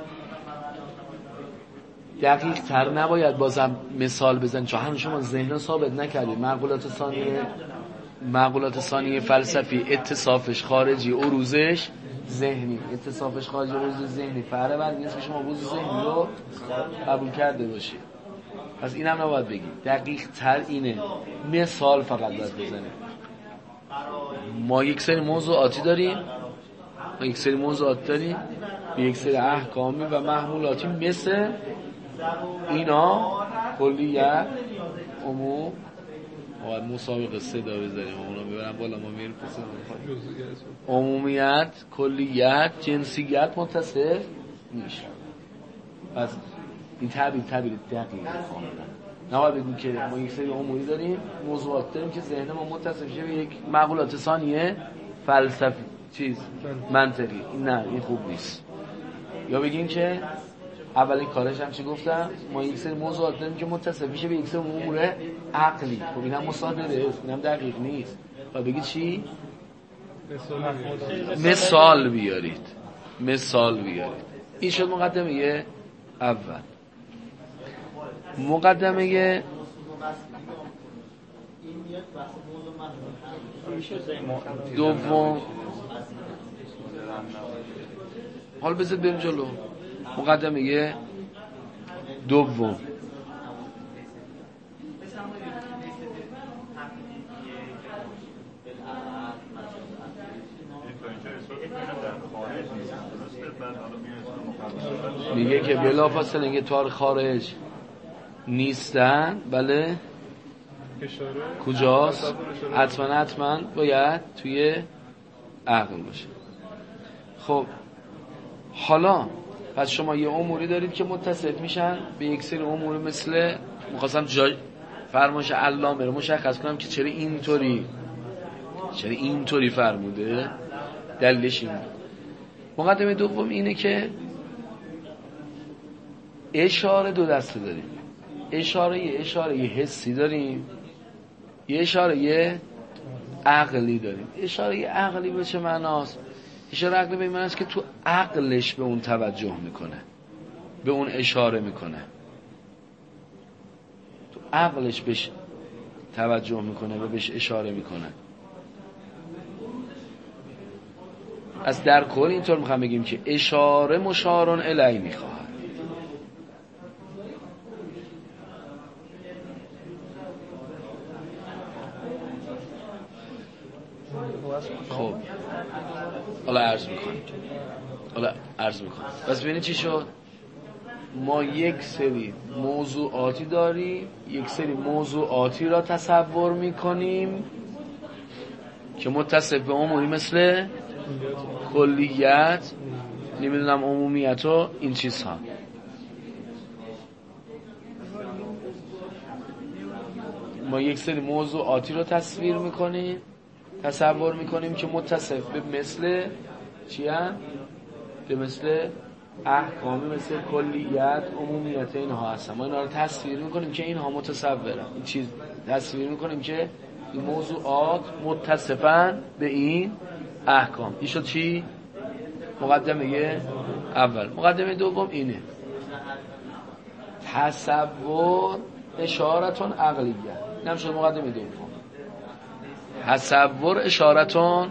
دقیق تر نباید بازم مثال بزن چون هنوز شما ذهن ثابت نکردید. معقولات ثانیه معقولات ثانیه فلسفی اتصافش خارجی عروضش ذهنی، اتصافش خارجی عروض ذهنی فرق بر اینه که شما عروض ذهنی رو قبول کرده باشید. پس اینم نباید بگید. دقیق تر اینه مثال فقط باید بزنید. ما یک سری موضوعاتی داریم ما یک سری موضوعات داریم به یک سری احکامی و محمولاتی مثل اینا کلیت عموم. باید مسابقه صدا بذاریم اونا ببرم بالا ما میریم پس عمومیت کلیت جنسیت متصف میشه. پس این تعبیر تعبیر دقیقه کاملا. نباید بگیم که ما یک سری اموری داریم موضوعات داریم که ذهن ما متصف شه به یک معقولات ثانیه فلسفی چیز منطقی. نه این خوب نیست. یا بگیم که اولین کارش هم چی گفتم ما یک سری موضوعات داریم که متصف میشه به یک سری امور عقلی. خب اینم مصادره است، اینم دقیق نیست. و بگید چی؟ مثال بیارید. مثال بیارید. این شد مقدمه اول. مقدمه دوم حال بذار بریم جلو. مقدمه دوم میگه که بلافاصله اینکه تار خارج نیستن. بله کجاست؟ حتما حتما باید توی عقل باشه. خب حالا پس شما یه اموری دارید که متصف میشن به یک سری امور مثل میخواستم جای فرمایش علامه رو مشخص کنم که چرا اینطوری چرا اینطوری فرموده. دلیلش این مقدمه دوم اینه که اشاره دو دسته داریم. اشاره یه اشاره یه حسی داریم، یه اشاره یه عقلی داریم. اشاره یه عقلی به چه معناست؟ اشاره عقلی به این معناست که تو عقلش به اون توجه میکنه، به اون اشاره میکنه، تو عقلش بهش توجه میکنه و بهش اشاره میکنه. از در کل اینطور میخوام بگیم که اشاره مشارون الی میخواد. خب حالا عرض میکنم حالا عرض میکنم بس ببینید چی شد. ما یک سری موضوعاتی داریم، یک سری موضوعاتی را تصور میکنیم که متصف به اموری مثل کلیت، نمیدونم عمومیت و این چیزها. ما یک سری موضوعاتی را تصویر میکنیم تصور میکنیم که متصف به مثل چی هم؟ به مثل احکامی مثل کلیت عمومیت اینها هستن. ما اینا رو تصویر میکنیم که اینها متصورن. این چیز تصویر میکنیم که این موضوعات متصفن به این احکام. این شد چی؟ مقدمه اول. مقدمه دوم اینه تصور اشارتون عقلیه. اینم شد مقدمه دوم. تصور اشارتون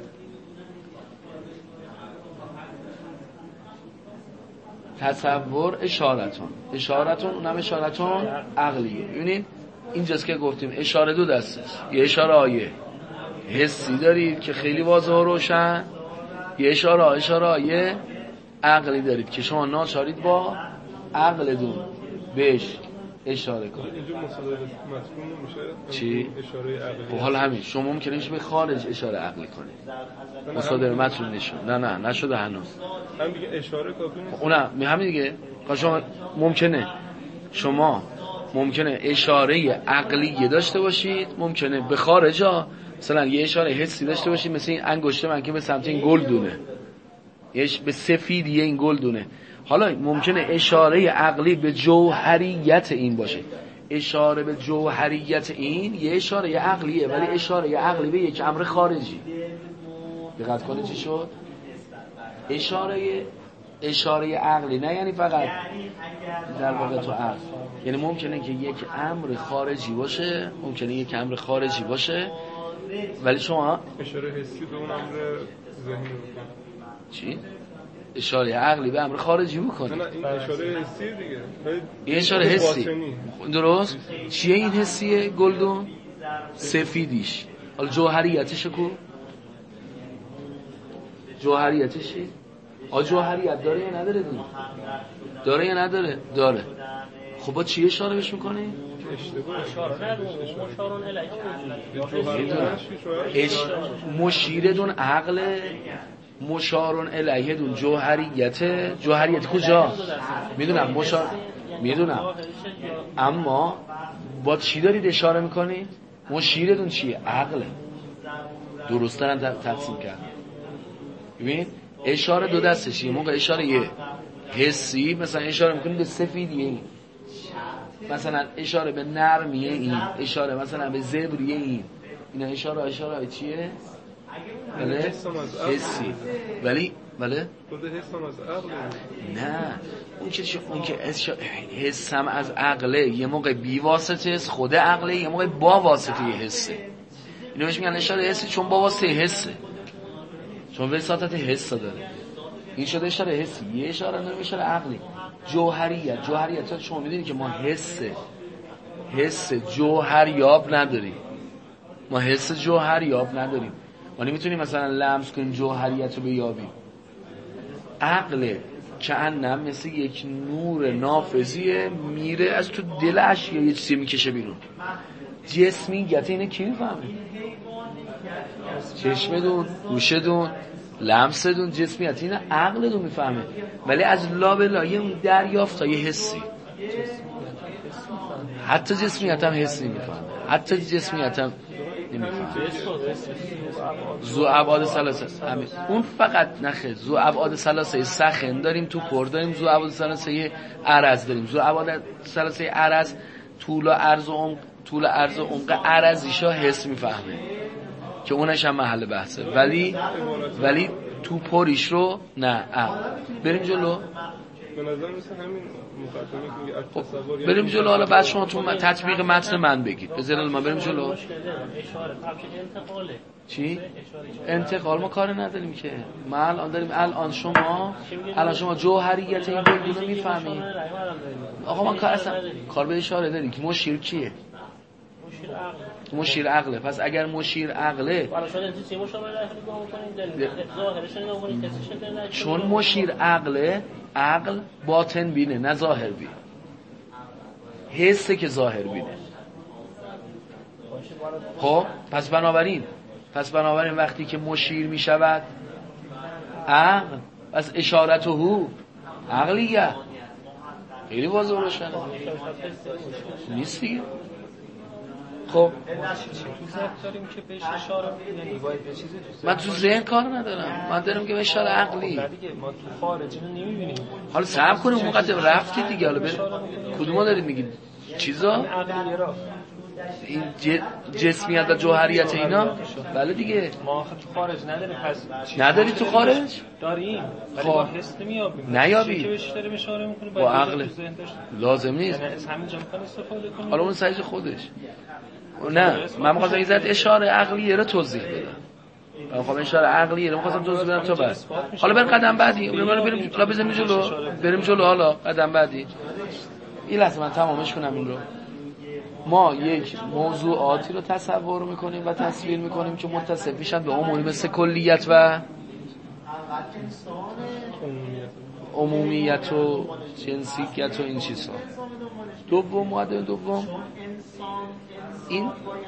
تصور اشارتون اشارتون اونم اشارتون عقلیه. ببینید اینجاست که گفتیم اشاره دو دسته است. یه اشاره آیه حسی دارید که خیلی واضح و روشن، یه اشاره اشاره آیه عقلی دارید که شما ناچارید با عقلتون بهش اشاره کنید. اینجا مصادره مفهوم میشه چی؟ اشاره عقلی. خب حالا همین شما ممکنه به خارج اشاره عقلی کنید. مصادره متن نشون. نه نه نشده هنوز. هم دیگه اشاره کافی نیست. اونم همین دیگه. شما ممکنه شما ممکنه اشاره عقلی داشته باشید، ممکنه به خارج ها مثلا یه اشاره حسی داشته باشید، مثل این انگشت من که به سمت این گل دونه یش به سفیدی این گلدونه. حالا ممکنه اشاره عقلی به جوهریت این باشه، اشاره به جوهریت این یه اشاره عقلیه، ولی اشاره عقلی به یک امر خارجی. دقت کنید چی شد؟ اشاره اشاره عقلی نه یعنی فقط در واقع تو عقل، یعنی ممکنه که یک امر خارجی باشه، ممکنه یک امر خارجی باشه ولی شما اشاره حسی به اون امر ذهنی میکنه. چی؟ اشاره عقلی به امر خارجی میکنه. نه این اشاره حسی دیگه. این اشاره حسی. درست؟ چیه این حسیه گلدون؟ سفیدیش. حالا جوهریتش کو؟ جوهریتش چی؟ آ جوهریت داره یا نداره دیگه؟ داره یا نداره؟ داره. خب با چی اشاره بهش میکنه؟ اش مشیر دون عقل، مشارون الیه دون جوهریت. جوهریت کجا؟ میدونم مشار میدونم، اما با چی دارید اشاره میکنید؟ مشیر دون چیه؟ عقل. درست دارن تقسیم کرد. ببین اشاره دو دستش، یه موقع اشاره یه حسی، مثلا اشاره میکنید به سفیدیه این، مثلا اشاره به نرمیه این، اشاره مثلا به زبریه این، اینا اشاره اشاره چیه؟ بله حسی. ولی بله خود حسم از عقل نه، اون که اون که حسم از عقله یه موقع بی واسطه است، خود عقله یه موقع با واسطه یه حسه. اینو بهش میگن اشاره حسی چون با واسطه حسه، چون وساطت حس داره. این شده اشاره حسی، یه اشاره داره اشاره عقلی. جوهریت، جوهریت شما میدونید که ما حس حس جوهریاب نداریم، ما حس جوهریاب نداریم. ما نمیتونیم مثلا لمس کنیم جوهریت رو بیابیم. عقل کأنم مثل یک نور نافذیه، میره از تو دل اشیا یه چیزی میکشه بیرون. جسمیت اینه کی میفهمه؟ چشمدون، گوشدون، لمسدون، جسمیت اینه عقلدون میفهمه. ولی از لابلای اون دریافت های حسی، حتی جسمیت هم حسی میفهمه، حتی جسمیت هم نمیفهمه. زو ابعاد ثلاثه همین اون فقط نخه. زو ابعاد ثلاثه سخن داریم، تو پر داریم. زو ابعاد ثلاثه عرض داریم. زو ابعاد ثلاثه عرض طول و عرض و عمق، طول عرض و عمق عرضیشا حس میفهمه که اونش هم محل بحثه، ولی ولی تو پریش رو نه عقل. بریم جلو. به نظر مثل همین مقدمه که میگه التصور، خب بریم جلو. حالا بعد شما تو تطبیق متن من بگید. بذارید ما بریم جلو. اشاره قبل انتقاله. چی؟ انتقال ما کار نداریم که. ما الان داریم، الان شما الان شما جوهریت این گلدون رو میفهمید. آقا من کار اصلا کار به اشاره داریم که مشیر کیه؟ مشیر عقل. مشیر عقله. پس اگر مشیر عقله، چون مشیر عقله، عقل باطن بینه نه ظاهر بینه، حسه که ظاهر بینه. خب پس بنابراین پس بنابراین وقتی که مشیر می شود عقل، پس اشارت هو عقلیه. خیلی واضح روشنه نیست دیگه. خب داریم که بهش اشاره می‌کنیم، باید به چیزی تو من تو ذهن کار ندارم، من دارم که به اشاره عقلی. دیگه ما تو خارج اینو نمی‌بینیم. حالا صبر کنیم، مقدم رفتی دیگه. حالا بریم کدومو دارید میگید چیزا؟ عقلی را این جسمیت و جوهریت اینا. بله دیگه ما تو خارج نداریم. پس نداری تو خارج؟ داریم ولی با حس نمیابیم. نیابی که بهش داریم اشاره می‌کنیم با عقل لازم نیست. یعنی از همین جا می‌خواد استفاده کنیم. حالا اون سایز خودش. نه من می‌خواستم این ذات اشاره عقلیه رو توضیح بدم. من می‌خوام اشاره عقلیه رو می‌خواستم توضیح بدم تو بعد. حالا بریم قدم بعدی. بریم بریم حالا بزنیم جلو. بریم جلو. حالا قدم بعدی. این لحظه من تمامش کنم این رو. ما یک موضوعاتی رو تصور میکنیم و تصویر میکنیم که متصف میشن به عمومی، مثل کلیت و عمومیت و جنسیت و این چیزها. دوم ماده دوم این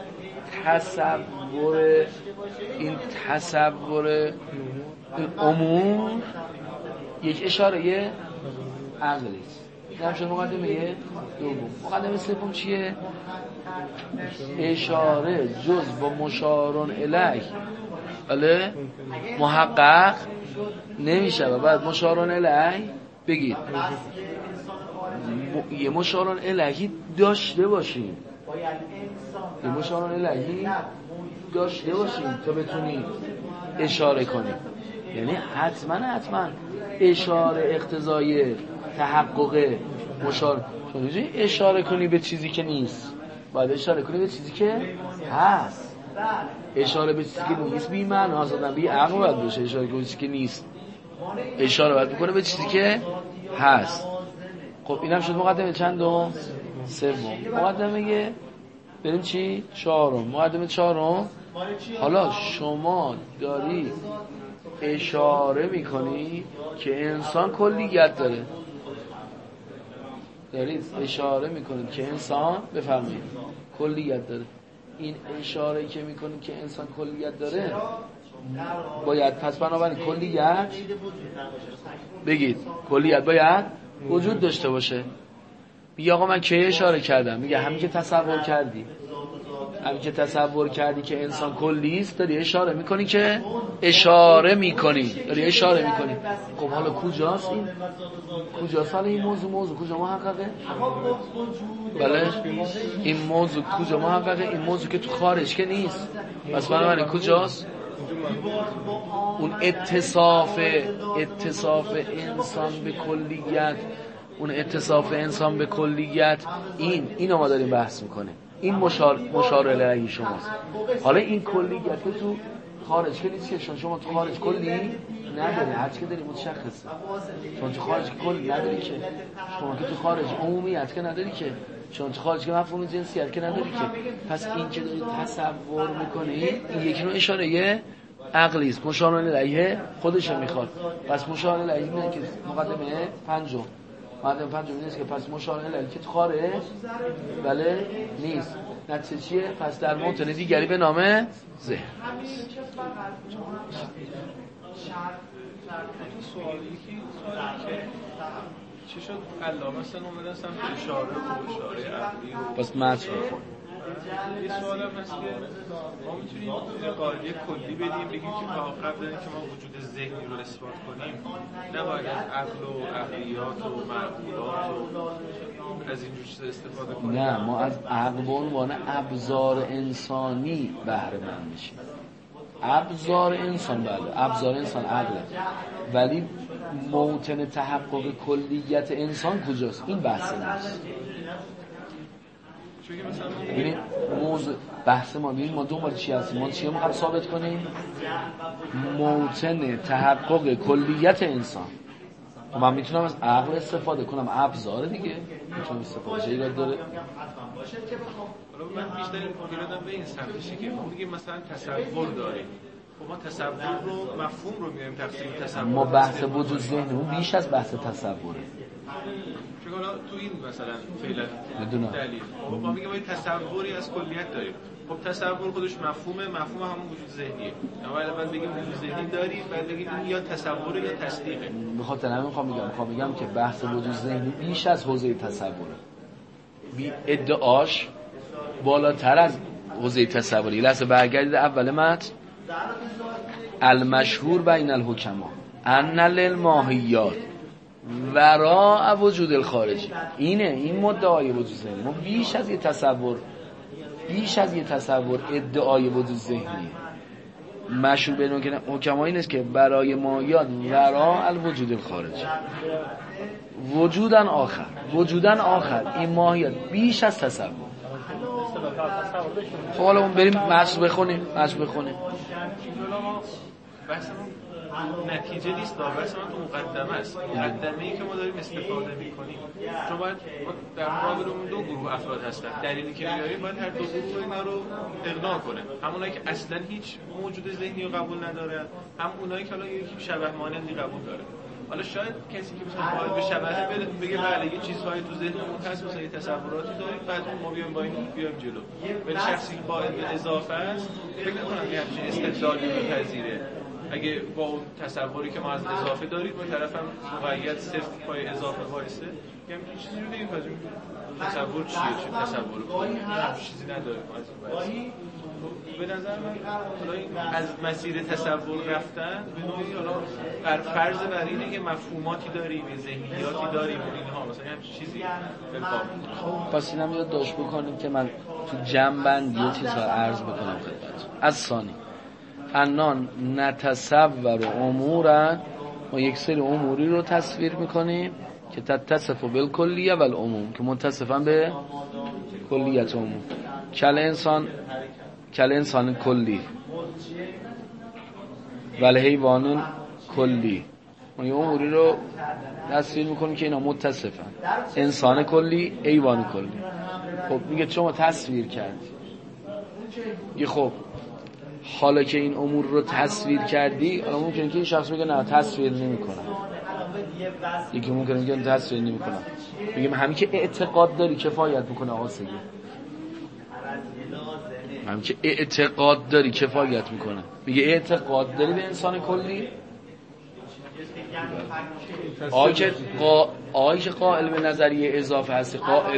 تصور این تصور این عموم یک اشاره عقلی است. این هم شد مقدمه دوم. مقدمه سوم چیه؟ اشاره جز با مشارون الیه بله محقق نمیشه و بعد مشارون الیه بگید م... یه مشارون الهی داشته باشیم یه مشارون الهی داشته باشیم تا بتونیم اشاره کنیم. یعنی حتما حتما اشاره اقتضای تحقق مشار چون اشاره کنی به چیزی که نیست باید اشاره کنی به چیزی که هست. اشاره به چیزی که نیست بی معنی آزادن بی عقل باید باشه. اشاره به چیزی که نیست اشاره باید بکنه به چیزی که هست. خب اینم شد مقدمه چندم؟ سوم. مقدمه بریم چی؟ چهارم. مقدمه چهارم حالا شما داری اشاره میکنی که انسان کلیت داره. دارید اشاره میکنید که انسان بفرمایید کلیت داره. این اشاره که میکنید که انسان کلیت داره باید پس بنابراین کلیت بگید کلیت باید وجود داشته باشه. میگه آقا من کی اشاره کردم؟ میگه همین که تصور کردی همین که تصور کردی که انسان کلی است داری اشاره میکنی که اشاره میکنی داری اشاره میکنی. خب حالا کجاست این؟ کجاست حالا این موضوع موضوع کجا محققه؟ بله این موضوع کجا محققه؟ این موضوع که تو خارج که نیست. پس بنابراین کجاست؟ اون اتصاف اتصاف انسان به کلیت اون اتصاف انسان به کلیت این اینو ما داریم بحث میکنه. این مشار مشار الیه شماست. حالا این کلیت که تو خارج که نیست که شما تو خارج کلی نداری هرچی که داری متشخصه. چون تو خارج کلی نداری که شما که تو خارج عمومیت که نداری که چون تو خارج که مفهوم جنسیت که نداری که. پس این که داری تصور میکنی این یکی نوع اشاره عقلی است. مشار الیه خودش میخواد. پس مشار الیه اینه که مقدمه پنجم مقدمه پنجم اینه که پس مشار الیه که تو خارج بله نیست. نتیجه چیه؟ پس در موطن دیگری به نام ذهن. سوالی که سوالی که چی شد؟ علامه مثلا اومدن سمت اشاره و اشاره عقلی و پس متن بخون. یه سوال هم هست که ما میتونیم یه قاعده کلی بدیم بگیم که تا قبل اینکه ما وجود ذهنی رو اثبات کنیم نباید از عقل و عقلیات و معقولات و از اینجور چیزا استفاده کنیم. نه ما از عقل به عنوان ابزار انسانی بهره مند میشیم. ابزار انسان بله ابزار انسان عقله ولی موطن تحقق کلیت انسان کجاست؟ این بحث نیست. ببینید موضوع بحث ما ببینید ما دنبال چی هستیم؟ ما چی رو می‌خوایم ثابت کنیم؟ موطن تحقق کلیت انسان. و من میتونم از عقل استفاده کنم ابزار دیگه میتونم استفاده چه ایراد داره؟ حالا من بیشتر پیرادم به این سمتشه که ما میگیم مثلا تصور داریم. خب ما تصور رو مفهوم رو میایم تقسیم تصور. ما بحث وجود ذهنمون بیش از بحث تصوره. چون حالا تو این مثلا فعلا بدونم دلیل خب ما میگیم ما تصوری از کلیت داریم. خب تصور خودش مفهومه مفهوم همون وجود ذهنیه. اول بعد بگیم وجود ذهنی داریم بعد بگیم این یا تصوره یا تصدیقه. به خاطر همین میخوام بگم میخوام بگم که بحث وجود ذهنی بیش از حوزه تصوره. بی ادعاش بالاتر از حوزه تصوری. لحظه برگردید اول متن. المشهور بین الحکما ان للماهیات وراء وجود الخارجی. اینه این مدعای وجود ذهنی. ما بیش از یه تصور بیش از یه تصور ادعای وجود ذهنیه. مشهور بین حکما این است که برای ماهیات وراء الوجود الخارجی وجودن آخر وجودن آخر این ماهیات بیش از تصور. خب حالا بریم متن بخونیم متن بخونیم. بحث نتیجه نیست بحث من تو مقدمه است. مقدمه‌ای که ما داریم استفاده می‌کنیم چون باید در مقابلمون دو گروه افراد هستن. دلیلی که میاریم باید هر دو گروه اینا رو اقناع کنه. همونایی که اصلا هیچ موجود ذهنی رو قبول ندارن هم اونایی که حالا یکی شبح مانندی قبول داره. حالا شاید کسی که مثلا قائل به شبهه بگه بله یه چیزهایی تو ذهنمون هست مثلا یه تصوراتی داریم بعد ما بیایم با این بیایم جلو. ولی شخصی قائل به اضافه است فکر نکنم یه همچین استدلالی بپذیره. اگه با اون تصوری که ما از اضافه داریم با طرف هم مقید صفر پای اضافه وایسه میگم این چیزی رو نمی‌پذیریم. تصور چیه؟ چه تصور کنیم؟ چیزی نداریم از این به نظر من از مسیر تصور رفتن به نوعی حالا بر فرض بر اینه که مفهوماتی داریم، ذهنیاتی داریم و اینها مثلا همین چیزی خب پس اینم یاد داشت بکنیم که من تو جمع‌بندی یه چیزها عرض بکنم خدمتتون. از ثانی انان نتصور امورا، ما یک سری اموری رو تصویر میکنیم که تتصف بالکلیه و العموم، که متصفن به کلیت عموم. کل انسان کل انسان کلی ولی حیوان کلی، ما یه اموری رو تصویر میکنیم که اینا متصفن، انسان کلی حیوان کلی. خب میگه شما تصویر کردی، یه خب حالا که این امور رو تصویر کردی، حالا ممکنه که این شخص بگه نه تصویر نمی کنم، یکی ممکنه که تصویر نمی کنم. بگیم همین که اعتقاد داری کفایت میکنه آقا سگه، همین که اعتقاد داری کفایت میکنه. میگه اعتقاد داری به انسان کلی، آقای که قا... آقای که قائل به نظریه اضافه هستی، قائل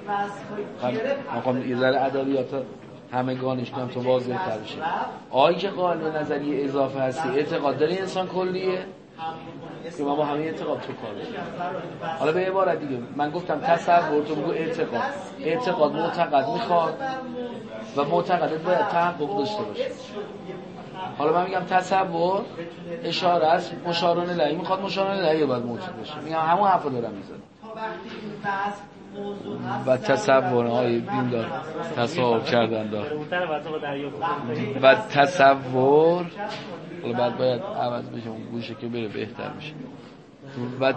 مقام ایزال ادبیات همه گانش کنم تو واضح تر بشه. آقای که قائل به نظریه اضافه هستی اعتقاد داری انسان کلیه که ما با همه اعتقاد تو کار بشیم. حالا به عبارت دیگه من گفتم تصور، تو بگو اعتقاد. اعتقاد معتقد میخواد و معتقدت باید تحقق داشته باشه. حالا من میگم تصور اشاره است، مشارون الیه میخواد، مشارون الیه باید موجود باشه. میگم همون حرفو دارم میزنم. و تصور های دین دار تصور کردن دار و تصور حالا بعد باید عوض بشه اون گوشه که بره بهتر میشه. و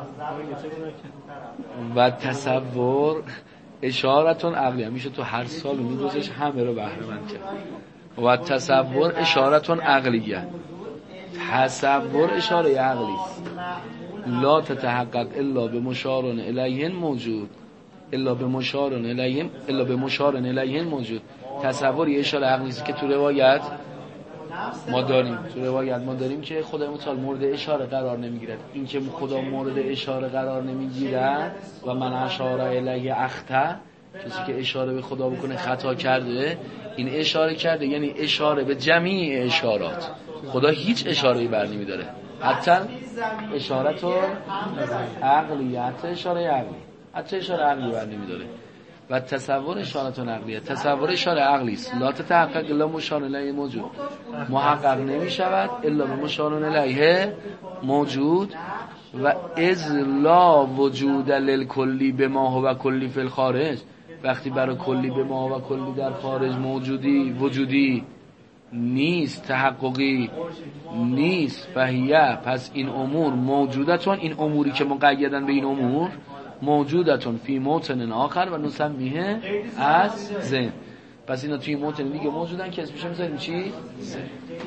و تصور اشارتون عقلی هم میشه تو هر سال میگذش همه رو بهره مند کرد. و تصور اشارتون عقلیه، تصور اشاره عقلی است. لا تتحقق الا به مشارون الیه موجود، الا به مشارون الیه الا به مشارون الیه موجود. تصوری اشاره عقلی است که تو روایت ما داریم، تو روایت ما داریم که خدای متعال مورد اشاره قرار نمیگیرد. این که خدا مورد اشاره قرار نمیگیرد و من اشاره الیه اخطا، کسی که اشاره به خدا بکنه خطا کرده. این اشاره کرده یعنی اشاره به جمیع اشارات. خدا هیچ اشاره‌ای بر نمی‌داره، حتی اشارت عقلی، حتی اشاره عقلی، حتی اشاره عقلی بر نمی‌داره. و تصور اشارت عقلیه، تصور اشاره عقلی است. لا تتحقق الا مشار الیه موجود، محقق نمی‌شود الا به مشار الیه موجود. و اذ لا وجود للکلی بما هو کلی فی الخارج، وقتی برای کلی به ما و کلی در خارج موجودی وجودی نیست، تحققی نیست، فهیه پس این امور موجودتون، این اموری که مقیدن به این امور موجودتون فی موطن آخر و نسمیه از ذهن. پس اینا توی موطن دیگه موجودن که اسمش میذاریم چی؟ ذهن.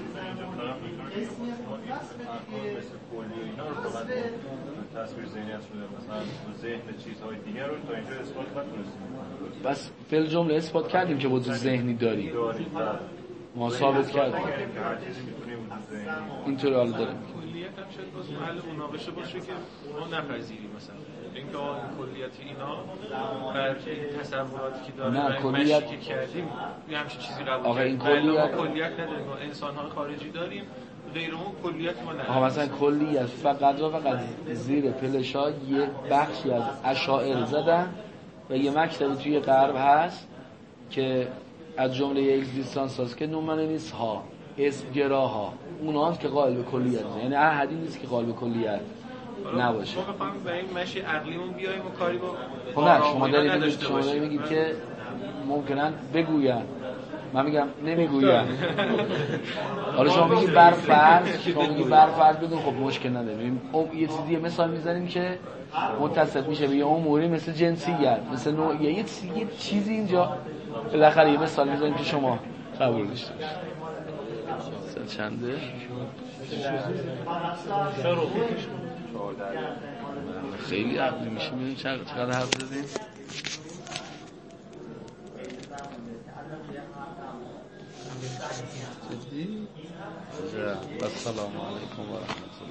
تصویر ذهنیت شده مثلا ذهن چیزهای دیگر رو تا اینجا اثبات نکنیم. بس فعل جمله اثبات کردیم که وجود ذهنی داریم، ما ثابت کردیم اینطور حال داریم. کلیت هم شاید باز محل مناقشه باشه که ما نپذیریم مثلا اینکه این کلیت اینا بر این تصوراتی که داره نه کلیت که کردیم یه همچین چیزی قبول آقا این کلیت کلیت کلیت نداریم، انسان‌های خارجی داریم، غیر اون کلیت ما نداریم. آقا مثلا کلیت فقط و فقط زیر پلشا یه بخشی از اشاعره زدن و یه مکتبی توی غرب هست که از جمله اگزیستانس هست که نومنیس ها، اسمگراها، اونها هست که قائل به کلیت، یعنی احدی نیست که قائل به کلیت نباشه. ما بخوایم به این مشی عقلیمون بیایم و کاری با خب نه شما دارید میگید شما دارید میگید که ممکنن بگوین، من میگم نمیگوین. حالا شما میگید بر فرض، شما میگید بر فرض بدون، خب مشکل نداره. ببین یه چیزی مثال میزنیم که متصل میشه به یه اموری مثل جنسیت، مثل نوعیه، یه چیزی اینجا بالاخره یه مثال میزنیم که شما قبول داشته باشید. سال چنده؟ خیلی عقلی میشه. میدونی چقدر حرف زدیم؟ Gracias. جدی؟ السلام علیکم و رحمت الله.